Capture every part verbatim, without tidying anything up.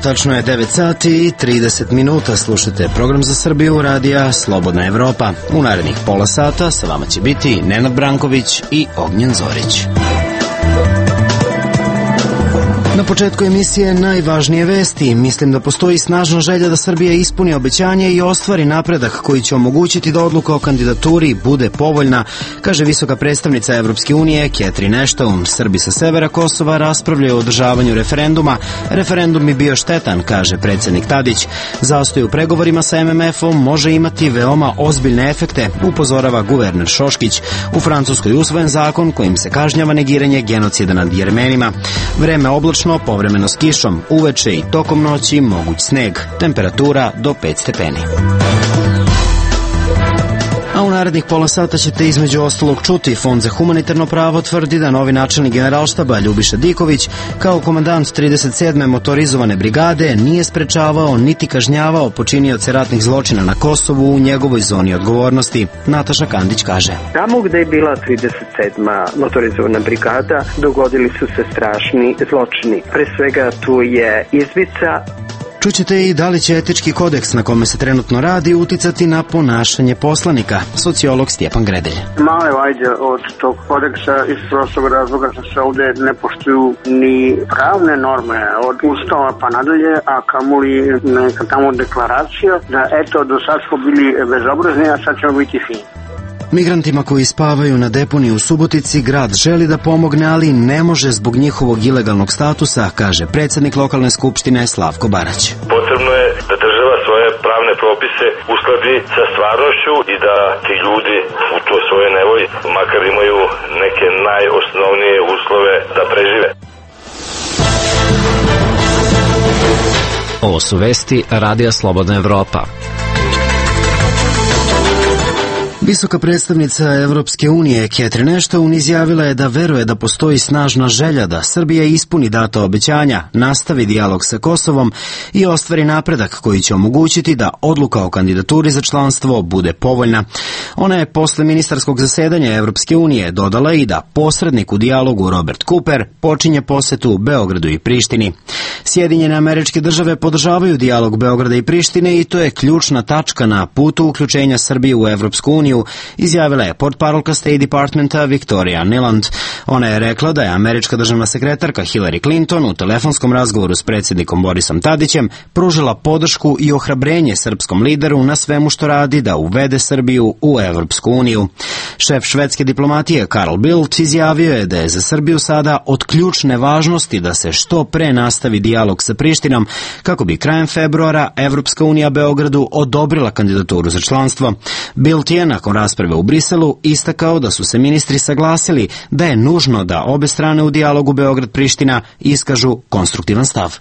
tačno je devet sati i trideset minuta. Slušajte program za Srbiju radija Slobodna Evropa. U narednih pola sata sa vama će biti Nenad Branković i Ognjen Zorić. Na početku emisije najvažnije vesti. Mislim da postoji snažna želja da Srbija ispuni obećanje i ostvari napredak koji će omogućiti da odluka o kandidaturi bude povoljna, kaže visoka predstavnica Evropske unije Catherine Ashton. Srbi sa severa Kosova raspravljaju o održavanju referenduma. Referendum bi bio štetan, kaže predsjednik Tadić. Zastoj u pregovorima sa em em efom može imati veoma ozbiljne efekte, upozorava guverner Šoškić. U Francuskoj je usvojen zakon kojim se kažnjava negiranje genocida nad Jermenima. Vreme oblačno, povremeno s kišom, uveče i tokom noći moguć sneg, temperatura do pet stepeni. A u narednih pola sata ćete između ostalog čuti Fond za humanitarno pravo tvrdi da novi načelnik generalštaba Ljubiša Diković kao komandant trideset sedme motorizovane brigade nije sprečavao niti kažnjavao počinioce ratnih zločina na Kosovu u njegovoj zoni odgovornosti. Nataša Kandić kaže: Tamo gde je bila trideset sedma motorizovana brigada dogodili su se strašni zločini. Pre svega tu je izvica. Čućete i da li će etički kodeks na kome se trenutno radi uticati na ponašanje poslanika, sociolog Stjepan Gredelj. Male vajde od tog kodeksa iz prostog razloga što se ovde ne poštuju ni pravne norme od ustava pa nadalje, a kamoli neka tamo deklaracija da eto do sad smo bili bezobrazni, a sad ćemo biti fini. Migrantima koji spavaju na deponiji u Subotici grad želi da pomogne, ali ne može zbog njihovog ilegalnog statusa, kaže predsjednik lokalne skupštine Slavko Barać. Potrebno je da država svoje pravne propise uskladi sa stvarnošću i da ti ljudi u to svoje nevolji makar imaju neke najosnovnije uslove da prežive. Ovo su vesti Radija Slobodna Evropa. Visoka predstavnica Evropske unije Catherine Ashton izjavila je da veruje da postoji snažna želja da Srbija ispuni data obećanja, nastavi dijalog sa Kosovom i ostvari napredak koji će omogućiti da odluka o kandidaturi za članstvo bude povoljna. Ona je posle ministarskog zasedanja Evropske unije dodala i da posrednik u dijalogu Robert Cooper počinje posetu Beogradu i Prištini. Sjedinjene Američke Države podržavaju dijalog Beograda i Prištine i to je ključna tačka na putu uključenja Srbije u Evropsku uniju, izjavila je portparolka State Departmenta Victoria Nuland. Ona je rekla da je američka državna sekretarka Hillary Clinton u telefonskom razgovoru s predsjednikom Borisom Tadićem pružila podršku i ohrabrenje srpskom lideru na svemu što radi da uvede Srbiju u Evropsku uniju. Šef švedske diplomatije Carl Bildt izjavio je da je za Srbiju sada od ključne važnosti da se što pre nastavi dijalog sa Prištinom kako bi krajem februara Evropska unija Beogradu odobrila kandidaturu za članstvo. Bildt je nakon rasprave u Briselu istakao da su se ministri saglasili da je nužno da obe strane u dijalogu Beograd-Priština iskažu konstruktivan stav.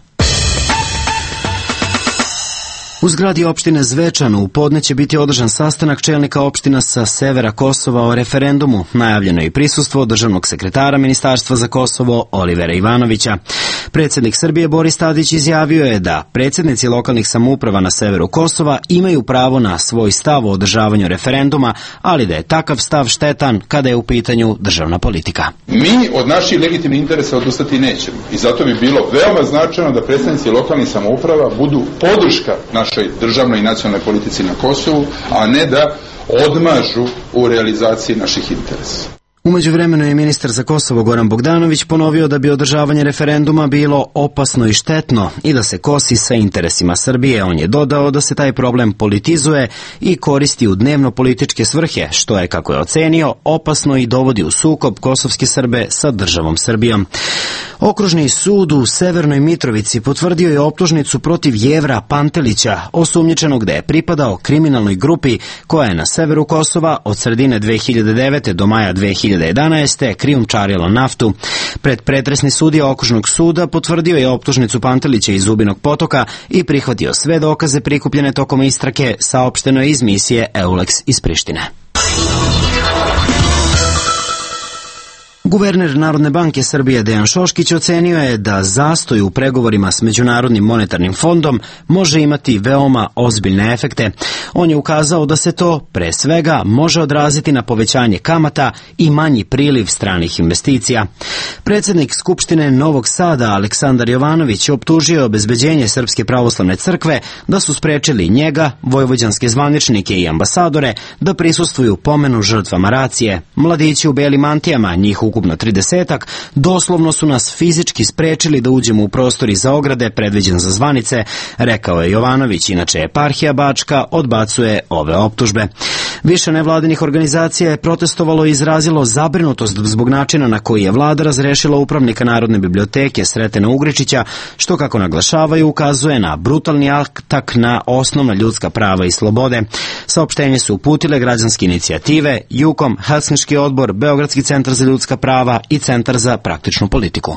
U zgradi opštine Zvečan u podne će biti održan sastanak čelnika opština sa severa Kosova o referendumu. Najavljeno je i prisustvo državnog sekretara Ministarstva za Kosovo Olivera Ivanovića. Predsjednik Srbije Boris Tadić izjavio je da predsjednici lokalnih samouprava na severu Kosova imaju pravo na svoj stav o održavanju referenduma, ali da je takav stav štetan kada je u pitanju državna politika. Mi od naših legitimnih interesa odustati nećemo i zato bi bilo veoma značajno da predsjednici lokalnih samouprava budu podrška našoj državnoj i nacionalnoj politici na Kosovu, a ne da odmažu u realizaciji naših interesa. U međuvremenu je ministar za Kosovo Goran Bogdanović ponovio da bi održavanje referenduma bilo opasno i štetno i da se kosi sa interesima Srbije. On je dodao da se taj problem politizuje i koristi u dnevno-političke svrhe, što je, kako je ocenio, opasno i dovodi u sukob kosovske Srbe sa državom Srbijom. Okružni sud u Severnoj Mitrovici potvrdio je optužnicu protiv Jevra Pantelića, osumnjičenog da je pripadao kriminalnoj grupi koja je na severu Kosova od sredine dve hiljade devete do maja dve hiljade jedanaeste krijumčarila naftu. Pred pretresni sudija Okružnog suda potvrdio je optužnicu Pantelića iz Zubinog Potoka i prihvatio sve dokaze prikupljene tokom istrage, saopšteno je iz misije EULEX iz Prištine. Guverner Narodne banke Srbije Dejan Šoškić ocenio je da zastoj u pregovorima s Međunarodnim monetarnim fondom može imati veoma ozbiljne efekte. On je ukazao da se to, pre svega, može odraziti na povećanje kamata i manji priliv stranih investicija. Predsjednik Skupštine Novog Sada Aleksandar Jovanović optužio je obezbeđenje Srpske pravoslavne crkve da su sprečili njega, vojvođanske zvaničnike i ambasadore da prisustvuju pomenu žrtvama racije. Mladići u belim mantijama, njih ukupno tridesetak, doslovno su nas fizički sprečili da uđemo u prostor iza ograde predviđen za zvanice, rekao je Jovanović. Inače, eparhija Bačka odbacuje ove optužbe. Više nevladinih organizacija je protestovalo i izrazilo zabrinutost zbog načina na koji je vlada razrešila upravnika Narodne biblioteke Sretena Ugričića, što, kako naglašavaju, ukazuje na brutalni atak na osnovna ljudska prava i slobode. Saopštenje su uputile građanske inicijative, Jukom, Helsinški odbor, Beogradski centar za ljudska prava i Centar za praktičnu politiku.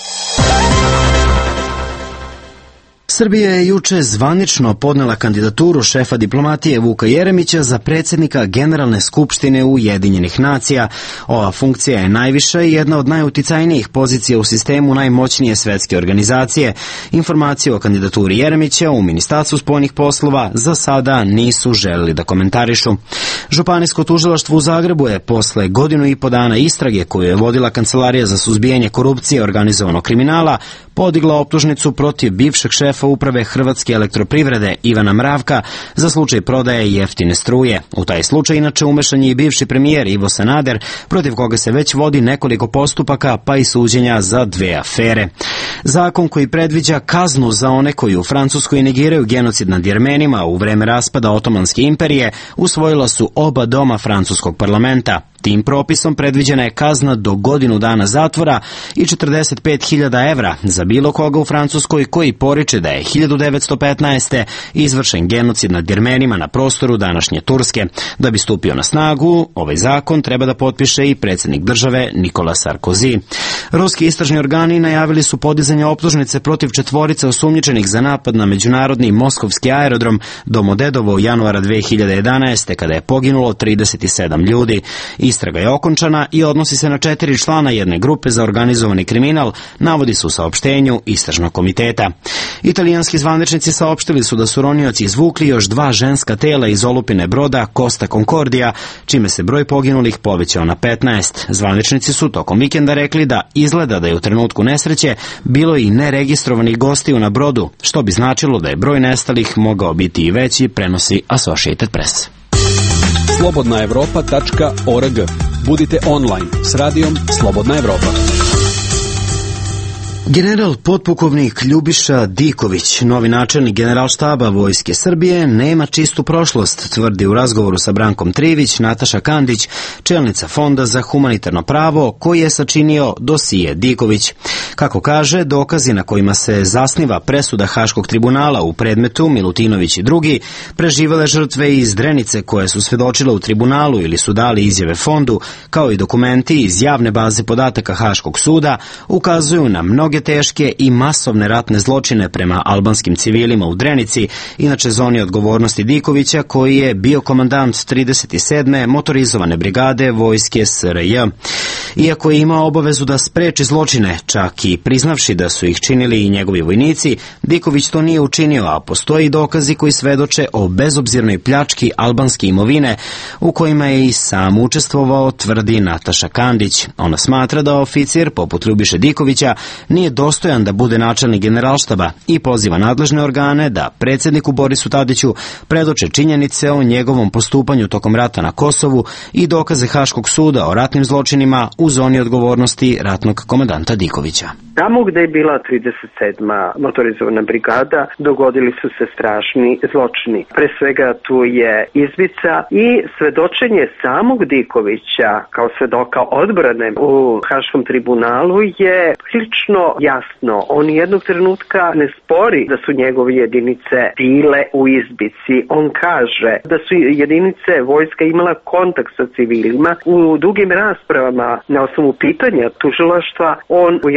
Srbija je juče zvanično podnela kandidaturu šefa diplomatije Vuka Jeremića za predsjednika Generalne skupštine Ujedinjenih nacija. Ova funkcija je najviša i jedna od najuticajnijih pozicija u sistemu najmoćnije svetske organizacije. Informacije o kandidaturi Jeremića u Ministarstvu spoljnih poslova za sada nisu želeli da komentarišu. Županijsko tužilaštvo u Zagrebu je posle godinu i po dana istrage koju je vodila Kancelarija za suzbijanje korupcije i organizovanog kriminala podigla optužnicu protiv bivšeg šefa uprave Hrvatske elektroprivrede Ivana Mravka za slučaj prodaje jeftine struje. U taj slučaj inače umešan je i bivši premijer Ivo Sanader, protiv koga se već vodi nekoliko postupaka pa i suđenja za dve afere. Zakon koji predviđa kaznu za one koji u Francuskoj negiraju genocid nad Jermenima u vreme raspada Otomanske imperije usvojila su oba doma francuskog parlamenta. Tim propisom predviđena je kazna do godinu dana zatvora i četrdeset pet hiljada evra za bilo koga u Francuskoj koji poriče da je hiljadu devetsto petnaeste. izvršen genocid nad Jermenima na prostoru današnje Turske. Da bi stupio na snagu, ovaj zakon treba da potpiše i predsjednik države Nikola Sarkozy. Ruski istražni organi najavili su podizanje optužnice protiv četvorice osumnjičenih za napad na međunarodni moskovski aerodrom Domodedovo u januara dve hiljade jedanaeste. kada je poginulo trideset sedam ljudi. Istraga je okončana i odnosi se na četiri člana jedne grupe za organizovani kriminal, navodi se u saopštenju istražnog komiteta. Italijanski zvaničnici saopštili su da su ronioci izvukli još dva ženska tela iz olupine broda Costa Concordia, čime se broj poginulih povećao na petnaest. Zvaničnici su tokom vikenda rekli da izgleda da je u trenutku nesreće bilo i neregistrovanih gostiju na brodu, što bi značilo da je broj nestalih mogao biti i veći, prenosi Associated Press. slobodna evropa tačka org. Budite online s radijom Slobodna Evropa. General potpukovnik Ljubiša Diković, novi načelnik Generalštaba Vojske Srbije, nema čistu prošlost, tvrdi u razgovoru sa Brankom Trivić Nataša Kandić, čelnica Fonda za humanitarno pravo, koji je sačinio dosije Diković. Kako kaže, dokazi na kojima se zasniva presuda Haškog tribunala u predmetu Milutinović i drugi, preživele žrtve iz Drenice koje su svedočile u tribunalu ili su dali izjave Fondu, kao i dokumenti iz javne baze podataka Haškog suda, ukazuju na mnoge teške i masovne ratne zločine prema albanskim civilima u Drenici, inače zoni odgovornosti Dikovića, koji je bio komandant trideset sedme motorizovane brigade Vojske S R J. Iako je imao obavezu da spreči zločine, čak i priznavši da su ih činili i njegovi vojnici, Diković to nije učinio, a postoji dokazi koji svedoče o bezobzirnoj pljački albanske imovine, u kojima je i sam učestvovao, tvrdi Nataša Kandić. Ona smatra da oficir, poput Ljubiše Dikovića, nije dostojan da bude načelnik Generalštaba i poziva nadležne organe da predsjedniku Borisu Tadiću predoče činjenice o njegovom postupanju tokom rata na Kosovu i dokaze Haškog suda o ratnim zločinima u zoni odgovornosti ratnog komandanta Dikovića. Tamo gde je bila trideset sedma motorizovana brigada dogodili su se strašni zločini. Pre svega tu je izvica i svedočenje samog Dikovića kao svedoka odbrane u Haškom tribunalu je prilično jasno. On jednog trenutka ne spori da su njegove jedinice bile u izbici. On kaže da su jedinice vojska imala kontakt sa civilima. U dugim raspravama na osnovu pitanja tužilaštva on u jednom trenutku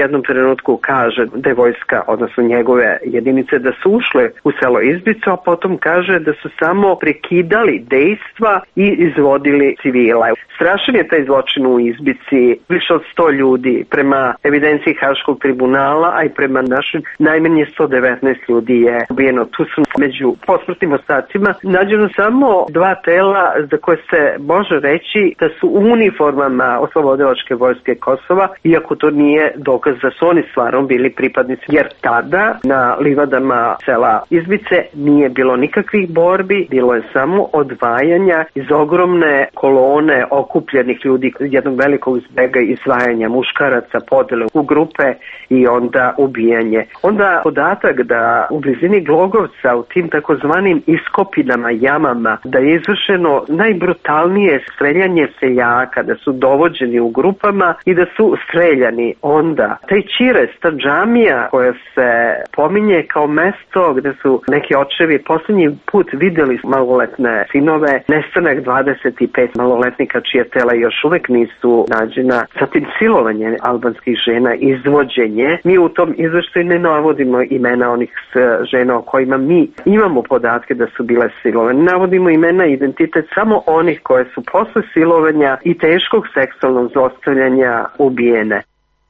trenutku kaže da je vojska, odnosno njegove jedinice, da su ušle u selo Izbicu, a potom kaže da su samo prekidali dejstva i izvodili civila. Strašan je taj zločin u Izbici, više od sto ljudi, prema evidenciji Haškog tribunala, a i prema našim najmanje sto devetnaest ljudi je ubijeno. Tu su među posmrtnim ostacima nađeno samo dva tela za koje se može reći da su u uniformama Oslobodilačke vojske Kosova, iako to nije dokaz da su oni stvarno bili pripadnici, jer tada na livadama sela Izbice nije bilo nikakvih borbi, bilo je samo odvajanja iz ogromne kolone okupljenih ljudi, jednog velikog zbega izdvajanja muškaraca, podele u grupe i onda ubijanje. Onda podatak da u blizini Glogovca, u tim takozvanim iskopinama, jamama, da je izvršeno najbrutalnije streljanje seljaka, da su dovođeni u grupama i da su streljani. Onda taj Čires, ta džamija koja se pominje kao mesto gde su neki očevi poslednji put videli maloletne sinove, nestanak dvadeset pet maloletnika čija tela još uvek nisu nađena, zatim silovanje albanskih žena, izvođenje. Mi u tom izveštaju ne navodimo imena onih žena o kojima mi imamo podatke da su bile silovane. Navodimo imena i identitet samo onih koje su posle silovanja i teškog seksualnog zlostavljanja ubijene.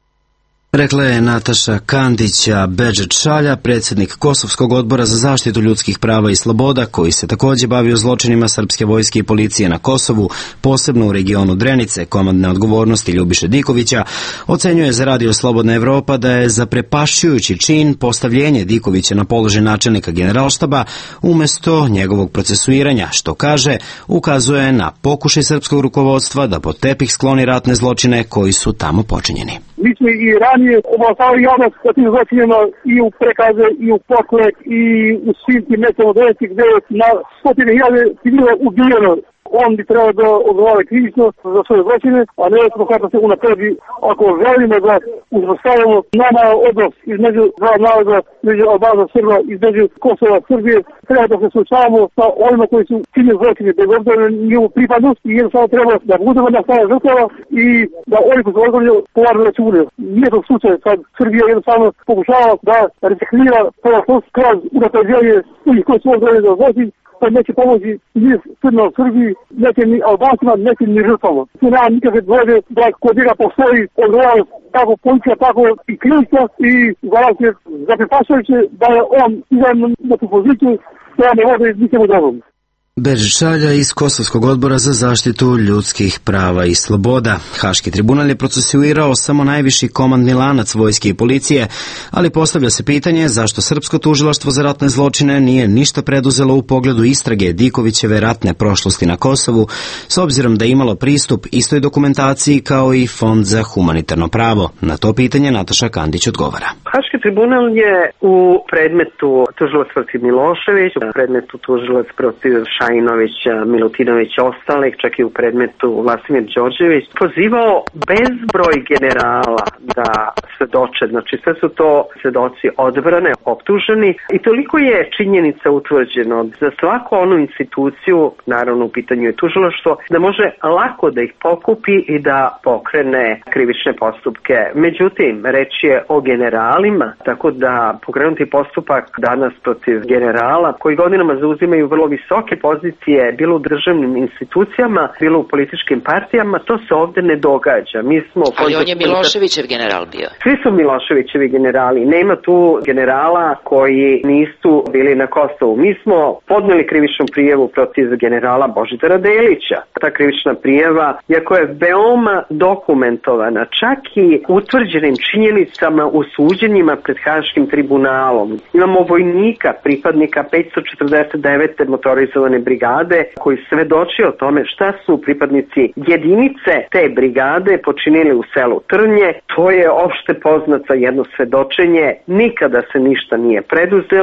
Rekla je Nataša Kandića Bedžet-Šalja, predsjednik Kosovskog odbora za zaštitu ljudskih prava i sloboda, koji se također bavio zločinima srpske vojske i policije na Kosovu, posebno u regionu Drenice, komandne odgovornosti Ljubiše Dikovića, ocenjuje za Radio Slobodna Evropa da je zaprepašćujući čin postavljenje Dikovića na položaj načelnika generalštaba umjesto njegovog procesuiranja, što kaže, ukazuje na pokušaj srpskog rukovodstva da pod tepih skloni ratne zločine koji su tamo počinjeni. Mi smo i ranije obavljali javnost sa tim zločinima i u prekaze, i u poklek, i u svim tim mestima gde je na stotine hiljade civila ubijeno. On bi trebao da odgovara krivično za svoje zločine, a ne smo kada se unapredi. Ako želimo da uspostavimo nama odnos između dva naroda, između Albana, Srba, između Kosova, Srbije, treba da se suočavamo sa onima koji su činili zločine, bez obzira na njihovu pripadnost, i jednostavno treba da budemo na strani žrtava i da oni koji su odgovorni polažu račune. Nije to slučaj kad Srbija jednostavno pokušava da reciklira prošlost kroz unapređenje svih koji su odgovorni za zločin, to neće pomoći ni Srbima u Srbiji, neće ni Albancima, neće ni žrtvama. Tu nema nikakve dvojbe da kod njega postoji odgovornost kako policija, tako i krivica, i zaraz je zaprepašujuće da je on izan na tu poziciju, koja ne vode ničemu dobrom. Bedžet-Šalja iz Kosovskog odbora za zaštitu ljudskih prava i sloboda. Haški tribunal je procesuirao samo najviši komandni lanac vojske i policije, ali postavlja se pitanje zašto Srpsko tužilaštvo za ratne zločine nije ništa preduzelo u pogledu istrage Dikovićeve ratne prošlosti na Kosovu, s obzirom da je imalo pristup istoj dokumentaciji kao i Fond za humanitarno pravo. Na to pitanje Nataša Kandić odgovara. Haški tribunal je u predmetu tužilac protiv Milošević, u predmetu tužilac protiv Šajinovića, Milutinovića, ostalih, čak i u predmetu Vladimir Đorđević, pozivao bezbroj generala da svedoče. Znači sve su to svedoci odbrane, optuženi, i toliko je činjenica utvrđeno za svaku onu instituciju, naravno u pitanju je tužilaštvo, da može lako da ih pokupi i da pokrene krivične postupke. Međutim, reč je o generalima, tako da pokrenuti postupak danas protiv generala koji godinama zauzimaju vrlo visoke pozicije, bilo u državnim institucijama, bilo u političkim partijama, to se ovde ne događa. Mi smo Ali on je Miloševićev general bio. Svi su Miloševićevi generali. Nema tu generala koji nisu bili na Kosovu. Mi smo podneli krivičnu prijavu protiv generala Božidara Delića. Ta krivična prijava, iako je veoma dokumentovana, čak i utvrđenim činjenicama u suđenjima pred Haškim tribunalom. Imamo vojnika, pripadnika petsto četrdeset devete motorizovane brigade, koji svedoči o tome šta su pripadnici jedinice te brigade počinili u selu Trnje. To je opšte poznato jedno svedočenje, nikada se ništa nije preduzelo.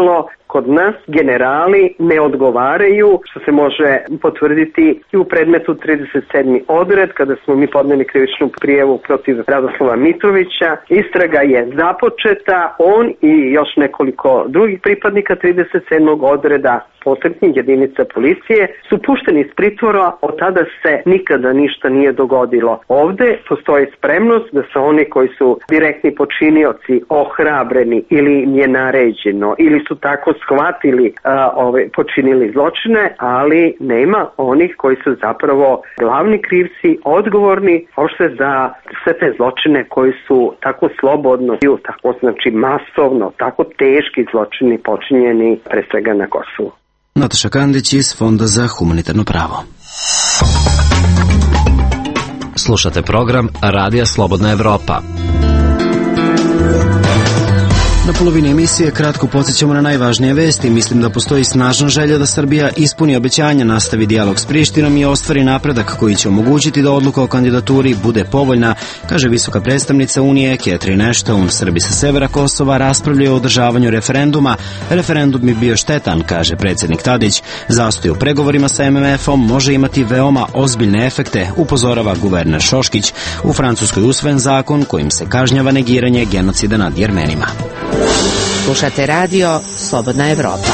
kod nas generali ne odgovaraju, što se može potvrditi i u predmetu trideset sedmi odred, kada smo mi podneli krivičnu prijavu protiv Radoslava Mitrovića. Istraga je započeta, on i još nekoliko drugih pripadnika trideset sedmog odreda posebnih jedinica policije su pušteni iz pritvora, od tada se nikada ništa nije dogodilo. Ovde postoji spremnost da se oni koji su direktni počinioci ohrabreni ili im je naređeno ili su tako shvatili a, ove, počinili zločine, ali nema onih koji su zapravo glavni krivci, odgovorni ošte za sve te zločine koji su tako slobodno, tako znači masovno, tako teški zločini počinjeni pre svega na Kosovu. Nataša Kandić iz Fonda za humanitarno pravo. Slušate program Radija Slobodna Evropa. Na polovini emisije kratko podsjećamo na najvažnije vesti. Mislim da postoji snažna želja da Srbija ispuni obećanja, nastavi dijalog s Prištinom i ostvari napredak koji će omogućiti da odluka o kandidaturi bude povoljna, kaže visoka predstavnica Unije Catherine Ashton. Srbi sa severa Kosova raspravljaju o održavanju referenduma. Referendum bi bio štetan, kaže predsjednik Tadić. Zastoj u pregovorima sa em em efom može imati veoma ozbiljne efekte, upozorava guverner Šoškić. U Francuskoj usvojen zakon kojim se kažnjava negiranje genocida nad Jermenima. Slušate radio Slobodna Evropa.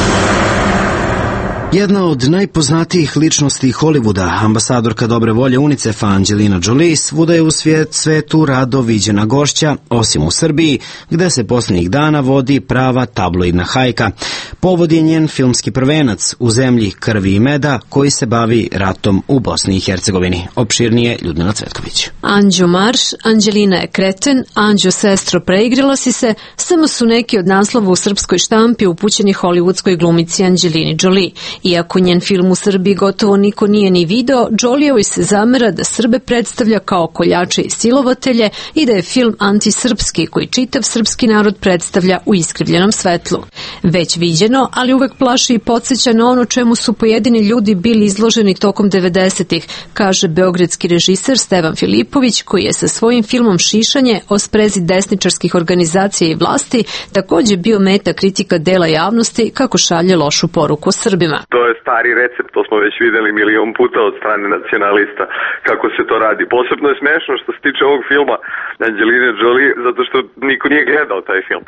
Jedna od najpoznatijih ličnosti Hollywooda, ambasadorka dobre volje UNICEF-a Angelina Jolie, svuda je u svijet, svetu rado viđena gošća, osim u Srbiji, gde se posljednjih dana vodi prava tabloidna hajka. Povod je njen filmski prvenac U zemlji krvi i meda, koji se bavi ratom u Bosni i Hercegovini. Opširnije Ljudmila Cvetković. Anđo marš, Anđelina je kreten, Anđo sestro preigrala si se, samo su neki od naslova u srpskoj štampi upućeni hollywoodskoj glumici Angelini Jolie. Iako njen film u Srbiji gotovo niko nije ni video, Jolievoj se zamera da Srbe predstavlja kao koljače i silovatelje i da je film antisrpski koji čitav srpski narod predstavlja u iskrivljenom svetlu. Već viđeno, ali uvek plaši i podsjeća na ono čemu su pojedini ljudi bili izloženi tokom devedesetih, kaže beogradski režiser Stevan Filipović, koji je sa svojim filmom Šišanje o sprezi desničarskih organizacija i vlasti takođe bio meta kritika dela javnosti kako šalje lošu poruku Srbima. To je stari recept, to smo već videli milion puta od strane nacionalista kako se to radi. Posebno je smešno što se tiče ovog filma Angeline Jolie, zato što niko nije gledao taj film.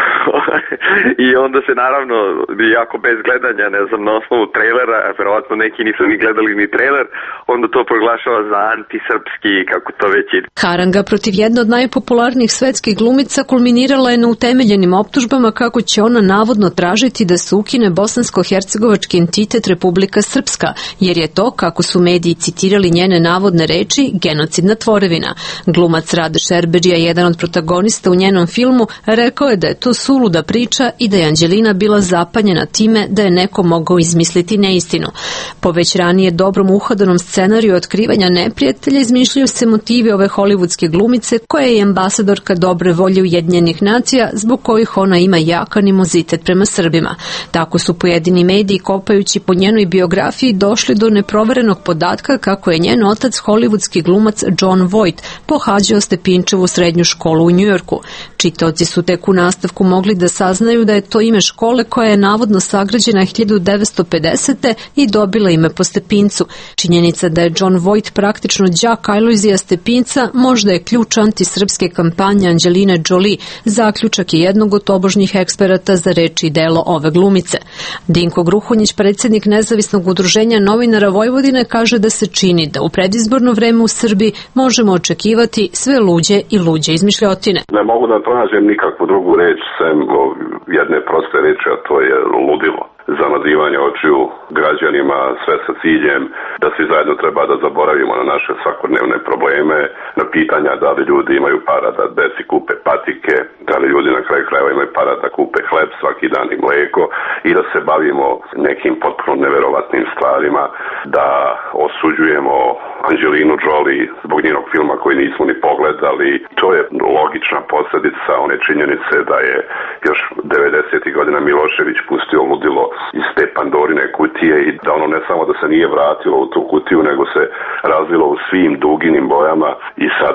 I onda se naravno, jako bez gledanja, ne znam, na osnovu trailera, a verovatno neki nisu ni gledali ni trailer, onda to proglašava za antisrpski, kako to već ide. Haranga protiv jedne od najpopularnijih svetskih glumica kulminirala je na utemeljenim optužbama kako će ona navodno tražiti da se ukine bosansko-hercegovački entitet Republika Srpska, jer je to, kako su mediji citirali njene navodne reči, genocidna tvorevina. Glumac Rade Šerbedžija, jedan od protagonista u njenom filmu, rekao je da je to suluda priča i da je Anđelina bila zapanjena time da je neko mogao izmisliti neistinu. Po već ranije dobrom uhadanom scenariju otkrivanja neprijatelja izmišljaju se motivi ove hollywoodske glumice, koja je ambasadorka dobre volje Ujedinjenih nacija, zbog kojih ona ima jak animozitet prema Srbima. Tako su pojedini mediji, kopajući po njenoj biografiji, došli do neproverenog podatka kako je njen otac, hollywoodski glumac John Voight, pohađao Stepinčevu srednju školu u Njujorku. Čitaoci su tek u nastavku mogli da saznaju da je to ime škole koja je navodno sagrađena hiljadu devetsto pedesete. i dobila ime po Stepincu. Činjenica da je John Voight praktično đak Alojzija Stepinca možda je ključ antisrpske kampanje Angeline Jolie, zaključak je jednog od tobožnjih eksperata za reči i delo ove glumice. Dinko Gruhonjić, predsjednik nezavisnog udruženja novinara Vojvodine, kaže da se čini da u predizborno vreme u Srbiji možemo očekivati sve luđe i luđe izmišljotine. Ne mogu da tražim nikakvu drugu reč sem jedne proste reči, a to je ludilo. Zamazivanje očiju građanima, sve sa ciljem da svi zajedno treba da zaboravimo na naše svakodnevne probleme, na pitanja da li ljudi imaju para da deci kupe patike, da li ljudi na kraju krajeva imaju para da kupe hleb svaki dan i mleko i da se bavimo nekim potpuno neverovatnim stvarima, da osuđujemo Angelinu Jolie zbog njenog filma koji nismo ni pogledali. To je logična posljedica one činjenice da je još devedesetih godina Milošević pustio ludilo iz te Pandorine kutije i da ono ne samo da se nije vratilo u tu kutiju, nego se razvilo u svim duginim bojama i sada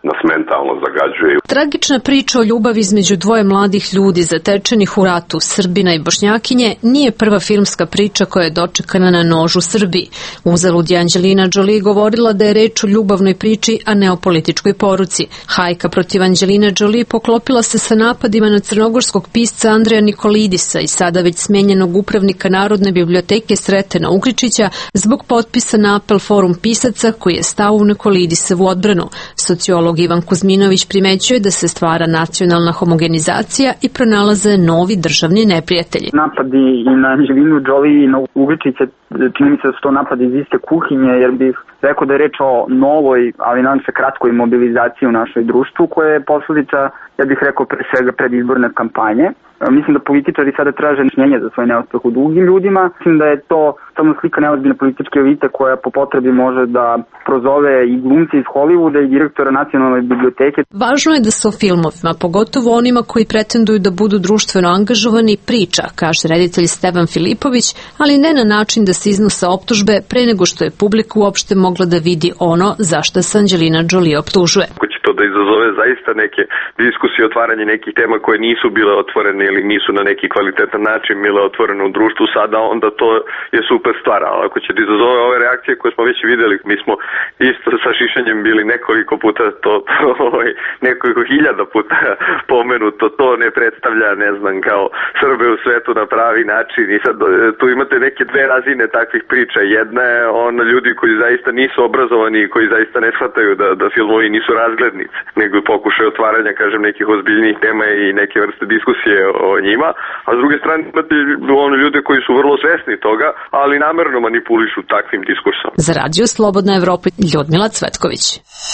nas mentalno zagađuje. Tragična priča o ljubavi između dvoje mladih ljudi zatečenih u ratu, Srbina i Bošnjakinje, nije prva filmska priča koja je dočekana na nožu Srbiji. Uzalud je Anđelina Jolie govorila da je reč o ljubavnoj priči, a ne o političkoj poruci. Hajka protiv Anđeline Jolie poklopila se sa napadima na crnogorskog pisca Andreja Nikolidisa i sada već smenjenog upravnika Narodne biblioteke Sretena Ugričića zbog potpisa na apel Forum pisaca koji je stao u Nikolidisevu odbranu. Sociolog Ivan Kuzminović primećuje da se stvara nacionalna homogenizacija i pronalaze novi državni neprijatelji. Napadi i na Anđelinu Jolie i na Ugričića, čini mi se da su to napadi iz iste kuhinje, jer bih rekao da je reč o novoj, ali nadam se kratkoj mobilizaciji u našoj društvu, koja je posledica, ja bih rekao, pre svega predizborne kampanje. Mislim da političari sada traže rješenje za svoj neuspeh u drugim ljudima. Mislim da je to samo slika neozbiljne političke elite koja po potrebi može da prozove i glumce iz Hollywooda i direktora Nacionalne biblioteke. Važno je da se o filmovima, pogotovo onima koji pretenduju da budu društveno angažovani, priča, kaže reditelj Stevan Filipović, ali ne na način da se iznose optužbe pre nego što je publika uopšte mogla da vidi ono zašto se Anđelina Jolie optužuje. To da izazove zaista neke diskusije, otvaranje nekih tema koje nisu bile otvorene ili nisu na neki kvalitetan način bile otvorene u društvu sada, onda to je super stvar. Ali ako će da izazove ove reakcije koje smo već videli, mi smo isto sa šišanjem bili nekoliko puta, to, to nekoliko hiljada puta pomenuto, to ne predstavlja, ne znam, kao Srbe u svetu na pravi način. I sad tu imate neke dve razine takvih priča. Jedna je ono ljudi koji zaista nisu obrazovani i koji zaista ne shvataju da, da filmovi nisu razgledni, nego pokušaj otvaranja, kažem, nekih ozbiljnijih tema i neke vrste diskusije o njima, a s druge strane imate ono ljude koji su vrlo svesni toga, ali namerno manipulišu takvim diskursom. Za Radio Slobodna Evropa, Ljudmila Cvetković.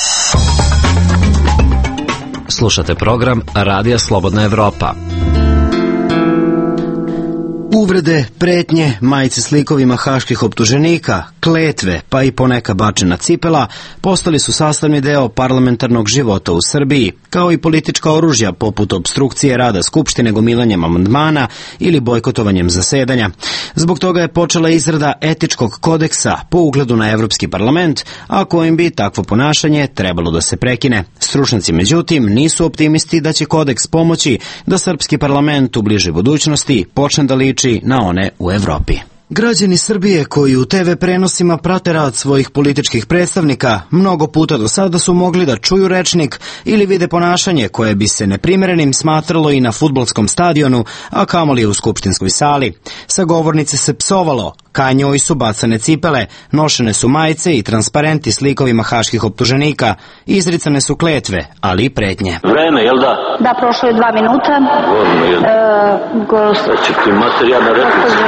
Slušate program Radija Slobodna Evropa. Uvrede, pretnje, majice s likovima haških optuženika, kletve, pa i poneka bačena cipela postali su sastavni deo parlamentarnog života u Srbiji, kao i politička oružja poput obstrukcije rada Skupštine gomilanjem amandmana ili bojkotovanjem zasedanja. Zbog toga je počela izrada etičkog kodeksa po ugledu na Evropski parlament, a kojim bi takvo ponašanje trebalo da se prekine. Stručnjaci, međutim, nisu optimisti da će kodeks pomoći da srpski parlament u bližoj budućnosti počne da liči na one u Evropi. Građani Srbije koji u te ve prenosima prate rad svojih političkih predstavnika mnogo puta do sada su mogli da čuju rečnik ili vide ponašanje koje bi se neprimerenim smatralo i na fudbalskom stadionu, a kamoli u skupštinskoj sali. Sa govornice se psovalo, ka njoj su bacane cipele, nošene su majice i transparenti s likovima haških optuženika, izricane su kletve, ali i pretnje. Vreme, jel da? Da, prošlo je dva minuta. Govorno, jel? E, gost... Da će ti materijal replici.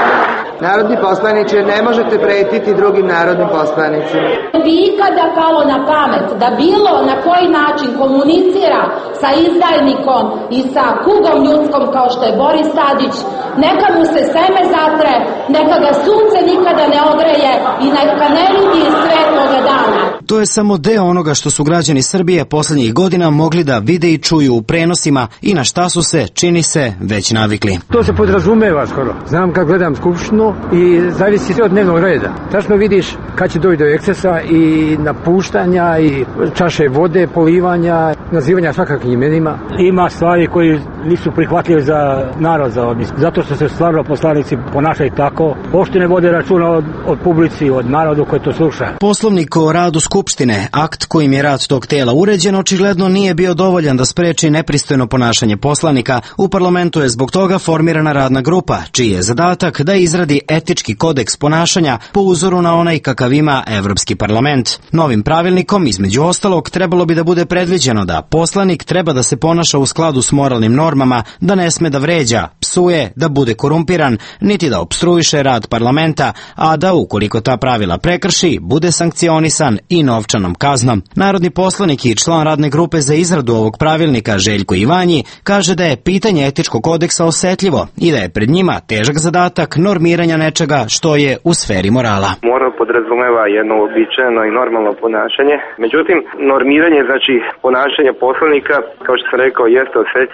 Narodni poslaniče, ne možete pretiti drugim narodnim poslanicima. Vi ikada palo na pamet da bilo na koji način komunicira sa izdajnikom i sa kugom ljudskom kao što je Boris Tadić, neka mu se seme zatre, neka ga sunce nikada ne ogreje i neka ne vidi svetloga dana. To je samo deo onoga što su građani Srbije poslednjih godina mogli da vide i čuju u prenosima i na šta su se, čini se, već navikli. To se podrazumeva skoro. Znam kad gledam Skupštinu i zavisi sve od dnevnog reda. Tačno vidiš kad će doći do ekscesa i napuštanja i čaše vode, polivanja, nazivanja svakakvim imenima. Ima stvari koji nisu prihvatljive za narod, za odmis. Zato što se stvarno poslanici ponašaju tako. Poštine vode računa od, od publici, od narodu koji to sluša. Poslovnik o radu Skupštine, akt kojim je rad tog tela uređen, očigledno nije bio dovoljan da spreči nepristojno ponašanje poslanika. U parlamentu je zbog toga formirana radna grupa, čiji je zadatak da izradi etički kodeks ponašanja po uzoru na onaj kakav ima Evropski parlament. Novim pravilnikom, između ostalog, trebalo bi da bude predviđeno da poslanik treba da se ponaša u skladu s moralnim normama, da ne sme da vređa, psuje, da bude korumpiran, niti da opstruiše rad parlamenta, a da ukoliko ta pravila prekrši, bude sankcionisan i novčanom kaznom. Narodni poslanik i član radne grupe za izradu ovog pravilnika Željko Ivanji kaže da je pitanje etičkog kodeksa osetljivo i da je pred njima težak zadatak normiranja nečega što je u sferi morala. Moral podrazumeva jedno uobičajeno i normalno ponašanje. Međutim, normiranje, znači ponašanje poslanika, kao što sam rekao, jeste osetljivo, ali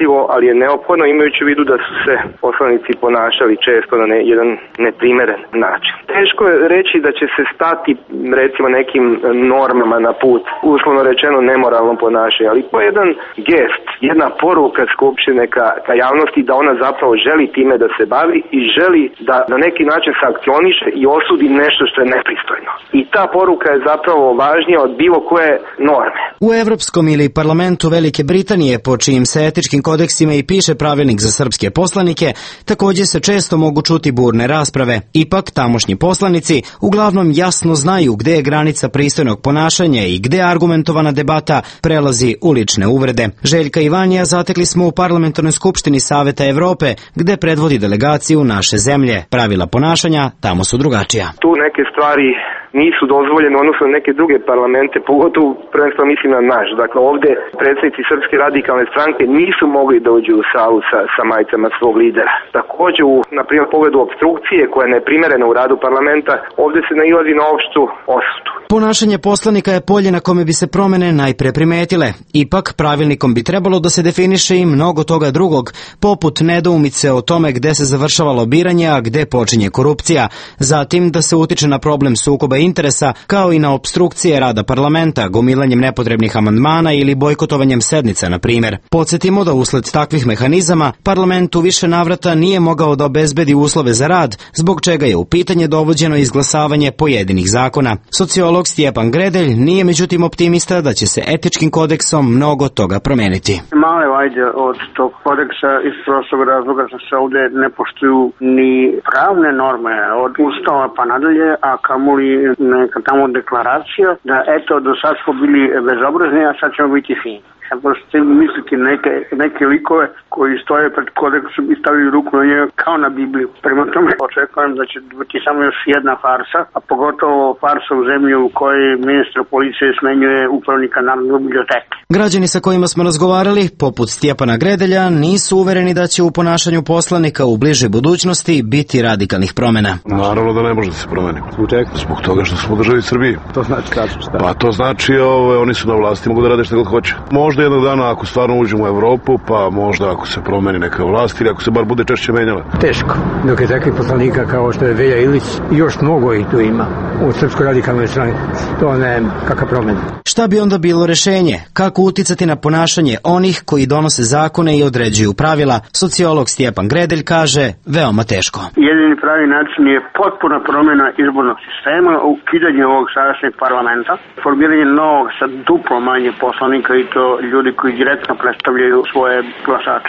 ali je neophodno imajući u vidu da su se poslanici ponašali često na ne, jedan neprimeren način. Teško je reći da će se stati recimo nekim normama na put, uslovno rečeno nemoralnom ponašanju, ali to je jedan gest, jedna poruka Skupštine ka, ka javnosti da ona zapravo želi time da se bavi i želi da na neki način sankcioniše i osudi nešto što je nepristojno. I ta poruka je zapravo važnija od bilo koje norme. U Evropskom ili parlamentu Velike Britanije, po čijim se etičkim kodeksima i piše pravilnik za srpske poslanike, također se često mogu čuti burne rasprave. Ipak, tamošnji poslanici uglavnom jasno znaju gde je granica pristojnog ponašanja i gde argumentovana debata prelazi u lične uvrede. Željka Ivanija zatekli smo u parlamentarnoj skupštini Saveta Evrope, gde predvodi delegaciju naše zemlje. Pravila ponašanja tamo su drugačija. Tu neke stvari nisu dozvoljene odnosno neke druge parlamente, pogotovo prvenstveno mislim na naš. Dakle, ovde predsjednici Srpske radikalne stranke nisu mogli da uđu u salu sa, sa majicama svog lidera. Također, u, na primjer, pogledu obstrukcije koja je neprimerena u radu parlamenta, ovde se nailazi na opštu osudu. Ponašanje poslanika je polje na kome bi se promene najpre primetile. Ipak, pravilnikom bi trebalo da se definiše i mnogo toga drugog, poput nedoumice o tome gde se završava lobiranje, a gde počinje korupcija. Zatim, da se utiče na problem sukoba interesa, kao i na opstrukcije rada parlamenta, gomilanjem nepotrebnih amandmana ili bojkotovanjem sednica, na primjer. Podsjetimo da usled takvih mehanizama parlament u više navrata nije mogao da obezbedi uslove za rad, zbog čega je u pitanje dovođeno izglasavanje pojedinih zakona. Sociolog Stjepan Gredelj nije međutim optimista da će se etičkim kodeksom mnogo toga promeniti. Male vajde od tog kodeksa iz prostog razloga što se ovde ne poštuju ni pravne norme od ustava pa nadalje, a kamoli neka tamo deklaracija da eto do sad smo bili bezobrazni, a sad ćemo biti fini. Sad možete misliti neke, neke likove koji stoje pred kodeksom i stavljaju ruku na njega kao na Bibliju. Prema tome očekujem da će biti samo još jedna farsa, a pogotovo farsa u zemlji u kojoj ministar policije smenjuje upravnika Narodne biblioteke. Građani sa kojima smo razgovarali, poput Stjepana Gredelja, nisu uvereni da će u ponašanju poslanika u bližoj budućnosti biti radikalnih promjena. Naravno da ne može da se promeni. Zbog čega? Zbog toga što smo u državi Srbiji. To znači tačno šta? Pa to znači ove, oni su na vlasti, mogu da rade što god hoće. Možda jednog dana ako stvarno uđemo u Evropu, pa možda ako se promeni neka vlast ili ako se bar bude češće menjala. Teško. Dok je takvih poslanika kao što je Velja Ilić, još mnogo ih tu ima u Srpskoj radikalnoj stranci. To ne kakva promjena. Šta bi onda bilo rešenje? Kako uticati na ponašanje onih koji donose zakone i određuju pravila? Sociolog Stjepan Gredelj kaže veoma teško. Jedini pravi način je potpuna promjena izbornog sistema, ukidanje ovog sadašnjeg parlamenta, formiranje novog sa duplo manje poslanika i to ljudi koji direktno predstavljaju svoje glasače.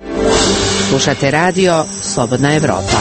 Slušate radio Slobodna Evropa.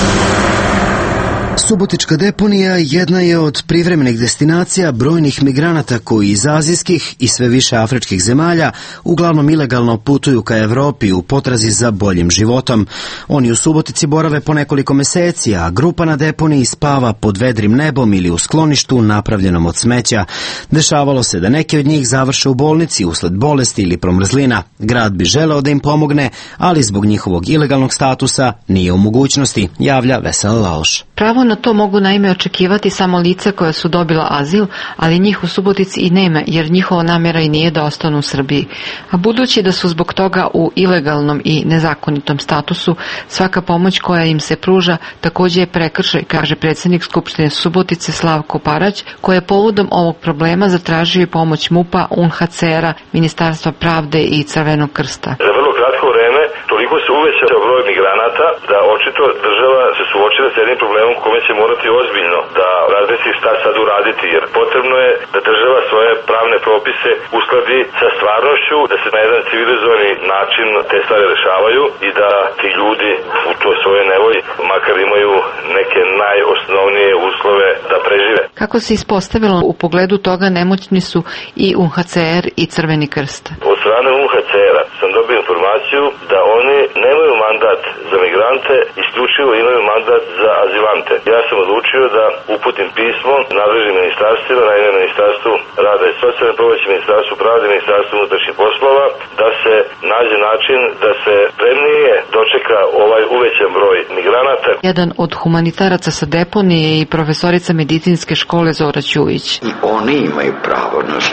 Subotička deponija jedna je od privremenih destinacija brojnih migranata koji iz azijskih i sve više afričkih zemalja uglavnom ilegalno putuju ka Evropi u potrazi za boljim životom. Oni u Subotici borave po nekoliko meseci, a grupa na deponiji spava pod vedrim nebom ili u skloništu napravljenom od smeća. Dešavalo se da neki od njih završe u bolnici usled bolesti ili promrzlina. Grad bi želeo da im pomogne, ali zbog njihovog ilegalnog statusa nije u mogućnosti, javlja Vesela Laloš. Pravo na to mogu naime očekivati samo lica koja su dobila azil, ali njih u Subotici i nema, jer njihova namjera i nije da ostanu u Srbiji. A budući da su zbog toga u ilegalnom i nezakonitom statusu, svaka pomoć koja im se pruža također je prekršaj, kaže predsjednik Skupštine Subotice Slavko Parać, koji je povodom ovog problema zatražio i pomoć MUP-a, U N H C R-a, Ministarstva pravde i Crvenog krsta. Za vrlo kratko vreme toliko se uvećao broj migranata da očito država se suočila s jednim problemom kome će morati ozbiljno da razmisli šta sad uraditi, jer potrebno je da država svoje pravne propise uskladi sa stvarnošću, da se na jedan civilizovani način te stvari rešavaju i da ti ljudi u toj svojoj nevolji makar imaju neke najosnovnije uslove da prežive. Kako se ispostavilo, u pogledu toga nemoćni su i U N H C R i Crveni krst. Od strane U N H C R-a sam dobio informaciju da oni nemaju mandat za migrante, isključivo imaju mandat za azilante. Ja sam odlučio da uputim pismo nadležnim ministarstvima, naime Ministarstvu rada i socijalne pomoći, Ministarstvu pravde i Ministarstvu unutrašnjih poslova, da se nađe način da se spremnije dočeka ovaj uvećan broj migranata. Jedan od humanitaraca sa deponije i profesorica medicinske škole Zora Ćujić. I oni imaju pravo na život.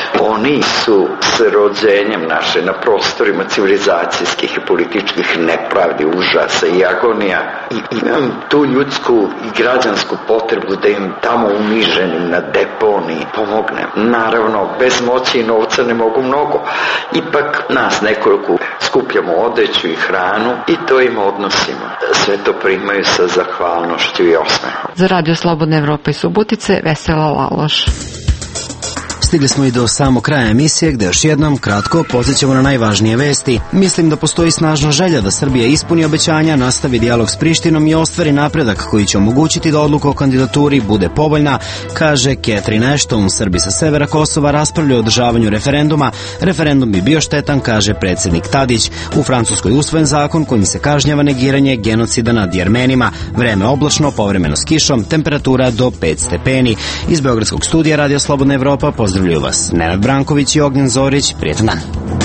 Oni su s rođenjem naše na prostorima civilizacijskih i političkih nepravdi, užasa i agonija i imam tu ljudsku i građansku potrebu da im tamo uniženim na deponiji pomognem. Naravno, bez moći i novca ne mogu mnogo. Ipak nas nekoliko skupljamo odeću i hranu i to im odnosimo. Sve to primaju sa zahvalnošću i osmehom. Za Radio Slobodna Evropa i Subotice, Vesela Laloš. Stigli smo i do samog kraja emisije gde još jednom kratko podsjećamo na najvažnije vesti. Mislim da postoji snažna želja da Srbija ispuni obećanja, nastavi dijalog s Prištinom i ostvari napredak koji će omogućiti da odluka o kandidaturi bude povoljna, kaže Catherine Ashton. Srbi sa severa Kosova raspravljaju o održavanju referenduma. Referendum bi bio štetan, kaže predsjednik Tadić. U Francuskoj usvojen zakon kojim se kažnjava negiranje genocida nad Jermenima. Vreme oblačno, povremeno s kišom, temperatura do pet stepeni. Iz Beogradskog studija Radio Slobodna Evropa pozdravljaju vas Nenad Branković i Ognjen Zorić. Prijetan dan.